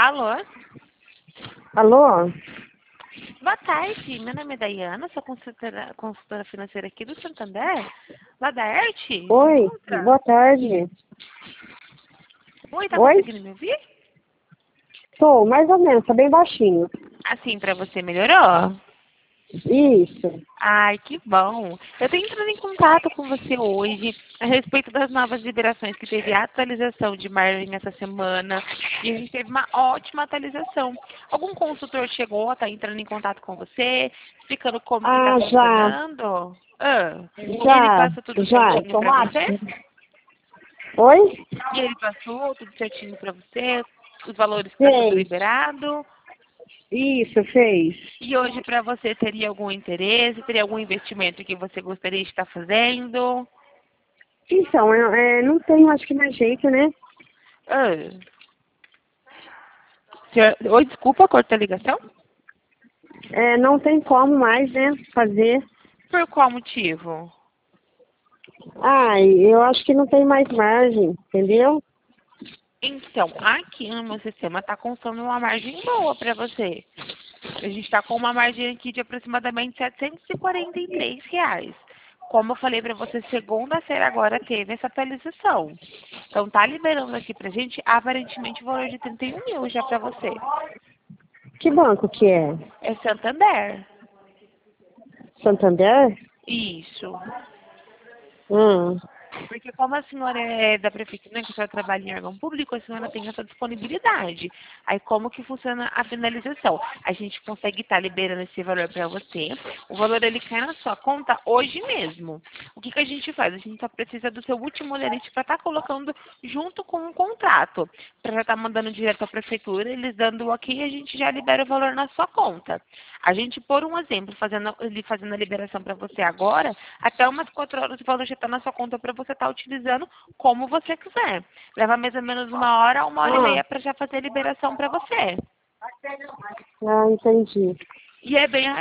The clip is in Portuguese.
Alô? Alô? Boa tarde, meu nome é Dayana, sou consultora financeira aqui do Santander, lá da Arte. Oi, boa tarde. Oi, tá Oi? conseguindo me ouvir? Tô, mais ou menos, tá bem baixinho. Assim, pra você melhorou? Isso. Ai, que bom. Eu tô entrando em contato com você hoje a respeito das novas liberações que teve a atualização de margem essa semana e a gente teve uma ótima atualização. Algum consultor chegou a estar entrando em contato com você, explicando como que está Ah, já, funcionando? E ele já, passou tudo já. certinho para você? Oi? E ele passou tudo certinho para você? Os valores que está sendo Fez. liberado? Isso, fez. E hoje para você teria algum interesse? Teria algum investimento que você gostaria de estar fazendo? Então, não tenho, acho que mais jeito, né? Ah, oi, desculpa, corta a ligação? Não tem como mais, né, fazer. Por qual motivo? Eu acho que não tem mais margem, entendeu? Então, aqui no meu sistema está constando uma margem boa para você. A gente está com uma margem aqui de aproximadamente R$ 743. Como eu falei para você, segunda-feira agora teve essa atualização. Então tá liberando aqui pra gente aparentemente o valor de 31 mil já para você. Que banco que é? É Santander. Santander? Isso. Hum. Porque como a senhora é da prefeitura, né, que a senhora trabalha em órgão público, a senhora tem essa disponibilidade. Aí como que funciona a finalização? A gente consegue estar liberando esse valor para você. O valor ele cai na sua conta hoje mesmo. O que a gente faz? A gente só precisa do seu último lerite para estar colocando junto com o contrato. Para já estar mandando direto à prefeitura, eles dando o ok, a gente já libera o valor na sua conta. A gente, por um exemplo, ele fazendo a liberação para você agora, até umas 4 horas o valor já está na sua conta para você estar utilizando como você quiser. Leva mais ou menos 1 hora, 1 hora e meia para já fazer a liberação para você. Entendi. E é bem